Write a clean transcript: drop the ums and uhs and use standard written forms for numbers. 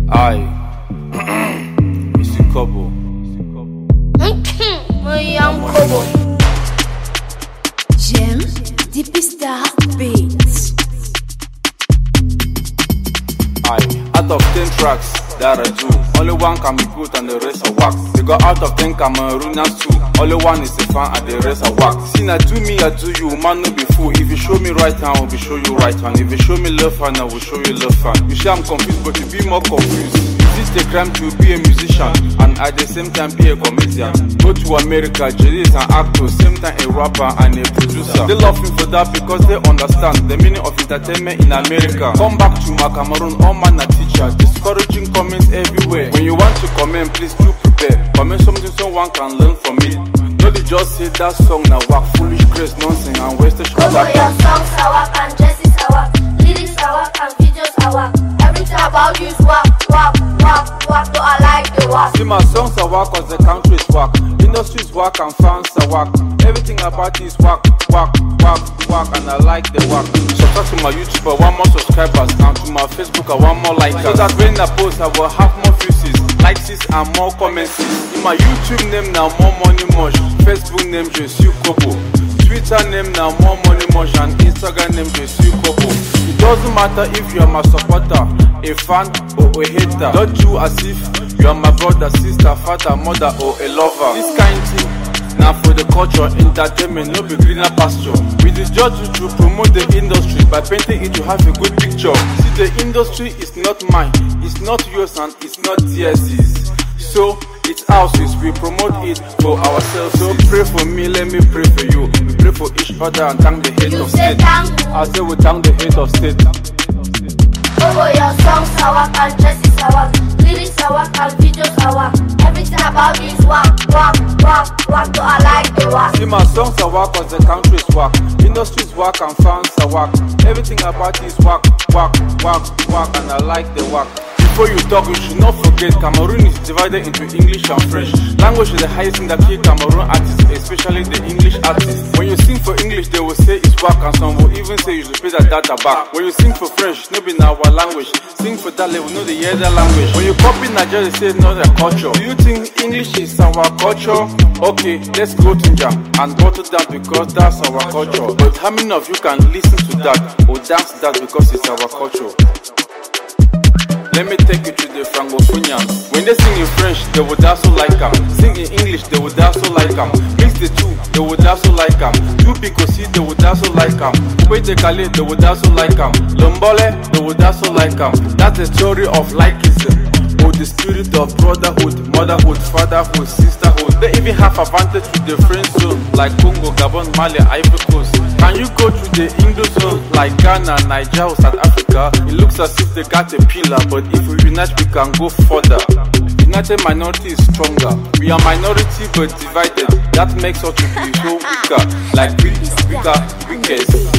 Aye. Isi Kobo. Kobo. J'aime Deepstar Beats. Aye. Out of 10 tracks that I do, only one can be good and the rest are wax. They got out of 10 Cameroonians too, only one is a fan and the rest are wax. See, I do me, I do you, man no be fool. If you show me right hand, I will show you right hand. If you show me left hand, I will show you left hand. You say I'm confused, but you be more confused. Is it a crime to be a musician and at the same time be a comedian? Go to America, Jerry is an actor, same time a rapper and a producer. They love me for that because they understand the meaning of entertainment in America. Come back to my Cameroon, all man a teacher, discouraging comments everywhere. When you want to comment, please do prepare. Comment something someone can learn from it. No, they just say that song now work, foolish grace, nonsense and wasted shit. Over your songs are work and dresses are work, lyrics are work and videos are work. Everything about you is work. So I like the work. See, my songs are work cause the country is work, industries work and fans are work. Everything about it is work, and I like the work. Subscribe to my YouTube, I want more subscribers, and to my Facebook, I want more likes. So that when I post, I will have more views, likes and more comments. In my YouTube name now, more money much. Facebook name, Je suis Kobo. Twitter name now, more money much. And Instagram name, Je suis Kobo. It doesn't matter if you are my supporter, a fan or a hater. Don't do as if you are my brother, sister, father, mother or a lover. This kind thing now for the culture, entertainment, no be greener pasture. We judge to promote the industry by painting it to have a good picture. See, the industry is not mine, it's not yours and it's not TSC's. So it's ours, we promote it for ourselves. So pray for me, let me pray for you. We pray for each other and thank the head of state. I say we thank the head of state. Over your songs are work and dresses are work, lyrics are work and videos are work. Everything about you is work. So I like the work. See, my songs are work cause the country is work, industries work and fans are work. Everything about it is work, and I like the work. Before you talk, you should not forget Cameroon is divided into English and French. Language is the highest in the key Cameroon artists, especially the English artists. When you sing for English, they will say it's work, and some will even say you should pay that data back. When you sing for French, no be in our language. Sing for that level, no the other language. When you copy Nigeria, they say it's not their culture. Do you think English is our culture? Okay, let's go to Jam and bottle that because that's our culture. But how many of you can listen to that or dance to that because it's our culture? Let me take you to the Francophonians. When they sing in French, they would also like them. Sing in English, they would also like them. Mix the two, they would also like them. Do Picosi, they would also like them. Wait the Calais, they would also like them. Lombole, they would also like them. That's the story of likism, or the spirit of brotherhood, motherhood, fatherhood, sisterhood. They even have advantage with the French zone, like Congo, Gabon, Mali, Ivory Coast. Can you go to the English zone, like Ghana, Niger, or South Africa? It looks as if they got a pillar, but if we unite, we can go further. United minority is stronger. We are minority but divided. That makes us to be so weaker, like weakest.